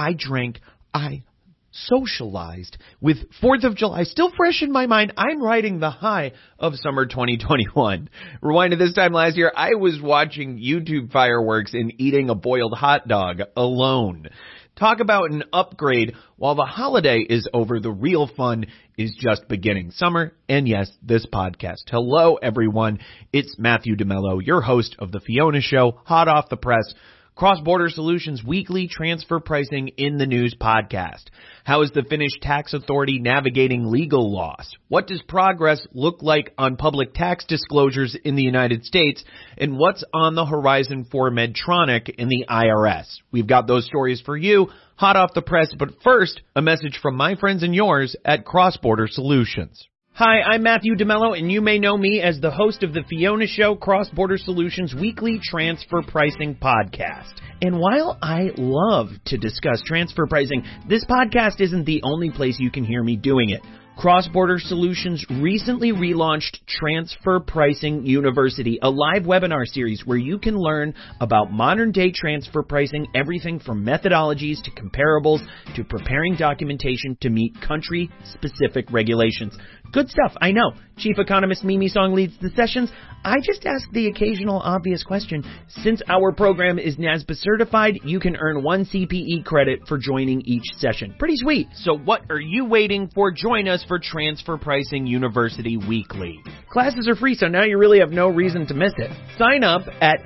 I drank, I socialized. With 4th of July still fresh in my mind, I'm riding the high of summer 2021. Rewind to this time last year, I was watching YouTube fireworks and eating a boiled hot dog alone. Talk about an upgrade. While the holiday is over, the real fun is just beginning. Summer, and yes, this podcast. Hello, everyone. It's Matthew DeMello, your host of The Fiona Show, hot off the press, Cross-Border Solutions weekly transfer pricing in the news podcast. How is the Finnish tax authority navigating legal loss? What does progress look like on public tax disclosures in the United States? And what's on the horizon for Medtronic in the IRS? We've got those stories for you, hot off the press. But first, a message from my friends and yours at Cross-Border Solutions. Hi, I'm Matthew DeMello, and you may know me as the host of the Fiona Show Cross-Border Solutions weekly transfer pricing podcast. And while I love to discuss transfer pricing, this podcast isn't the only place you can hear me doing it. Cross-Border Solutions recently relaunched Transfer Pricing University, a live webinar series where you can learn about modern-day transfer pricing, everything from methodologies to comparables to preparing documentation to meet country-specific regulations. Good stuff, I know. Chief Economist Mimi Song leads the sessions. I just ask the occasional obvious question. Since our program is NASBA certified, you can earn 1 CPE credit for joining each session. Pretty sweet. So what are you waiting for? Join us for Transfer Pricing University Weekly. Classes are free, so now you really have no reason to miss it. Sign up at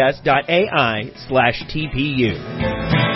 xbs.ai/TPU.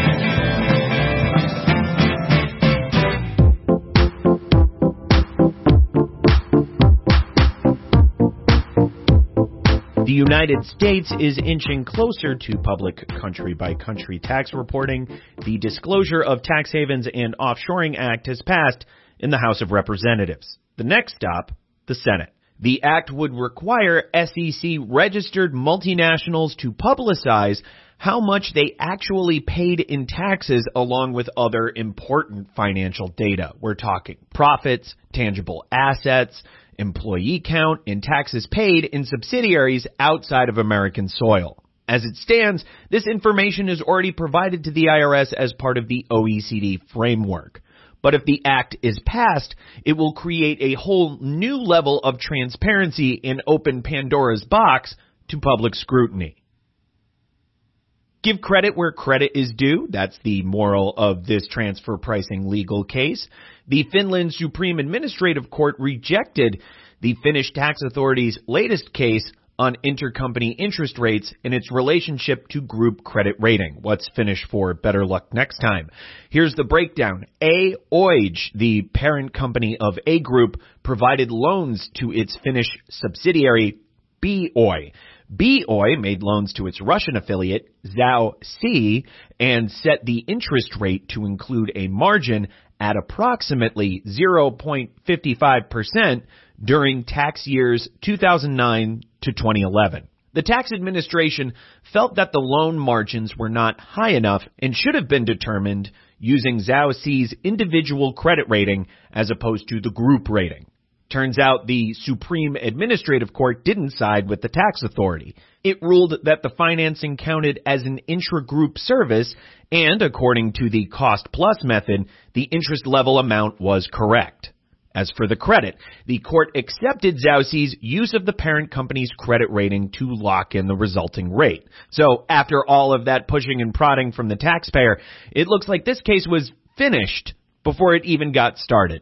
The United States is inching closer to public country-by-country tax reporting. The Disclosure of Tax Havens and Offshoring Act has passed in the House of Representatives. The next stop, the Senate. The act would require SEC-registered multinationals to publicize how much they actually paid in taxes along with other important financial data. We're talking profits, tangible assets, employee count, and taxes paid in subsidiaries outside of American soil. As it stands, this information is already provided to the IRS as part of the OECD framework. But if the act is passed, it will create a whole new level of transparency and open Pandora's box to public scrutiny. Give credit where credit is due. That's the moral of this transfer pricing legal case. The Finland Supreme Administrative Court rejected the Finnish tax authority's latest case on intercompany interest rates and its relationship to group credit rating. What's Finnish for better luck next time? Here's the breakdown. A. Oij, the parent company of A Group, provided loans to its Finnish subsidiary B. Oy. B. Oy made loans to its Russian affiliate, Zhao C, and set the interest rate to include a margin at approximately 0.55% during tax years 2009 to 2011. The tax administration felt that the loan margins were not high enough and should have been determined using Zhao C's individual credit rating as opposed to the group rating. Turns out the Supreme Administrative Court didn't side with the tax authority. It ruled that the financing counted as an intra-group service, and according to the cost-plus method, the interest level amount was correct. As for the credit, the court accepted Zhao C's use of the parent company's credit rating to lock in the resulting rate. So after all of that pushing and prodding from the taxpayer, it looks like this case was finished before it even got started.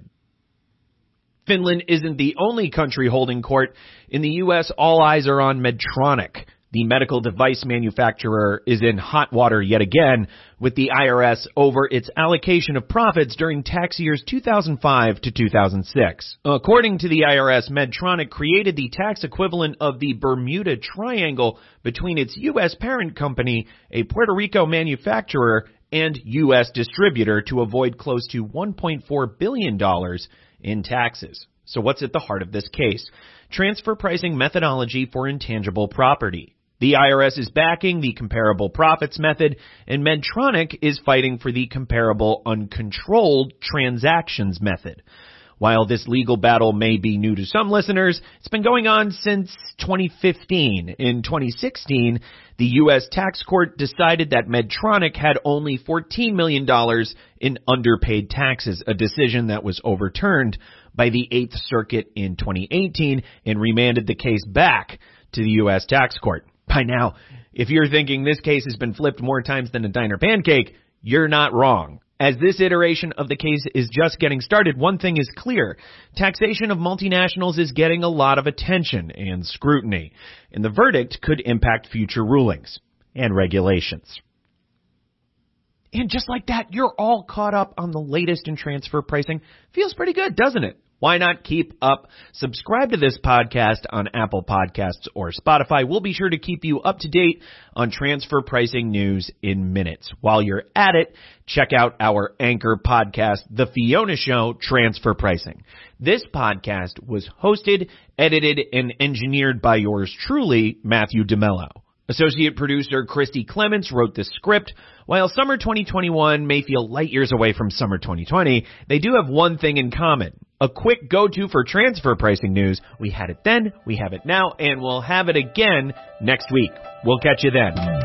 Finland isn't the only country holding court. In the U.S., all eyes are on Medtronic. The medical device manufacturer is in hot water yet again with the IRS over its allocation of profits during tax years 2005 to 2006. According to the IRS, Medtronic created the tax equivalent of the Bermuda Triangle between its U.S. parent company, a Puerto Rico manufacturer, and U.S. distributor to avoid close to $1.4 billion in taxes. So what's at the heart of this case? Transfer pricing methodology for intangible property. The IRS is backing the comparable profits method, and Medtronic is fighting for the comparable uncontrolled transactions method. While this legal battle may be new to some listeners, it's been going on since 2015. In 2016, the U.S. tax court decided that Medtronic had only $14 million in underpaid taxes, a decision that was overturned by the Eighth Circuit in 2018 and remanded the case back to the U.S. tax court. By now, if you're thinking this case has been flipped more times than a diner pancake, you're not wrong. As this iteration of the case is just getting started, one thing is clear. Taxation of multinationals is getting a lot of attention and scrutiny, and the verdict could impact future rulings and regulations. And just like that, you're all caught up on the latest in transfer pricing. Feels pretty good, doesn't it? Why not keep up? Subscribe to this podcast on Apple Podcasts or Spotify. We'll be sure to keep you up to date on transfer pricing news in minutes. While you're at it, check out our anchor podcast, The Fiona Show Transfer Pricing. This podcast was hosted, edited, and engineered by yours truly, Matthew DeMello. Associate producer Christy Clements wrote the script. While summer 2021 may feel light years away from summer 2020, they do have one thing in common. A quick go-to for transfer pricing news. We had it then, we have it now, and we'll have it again next week. We'll catch you then.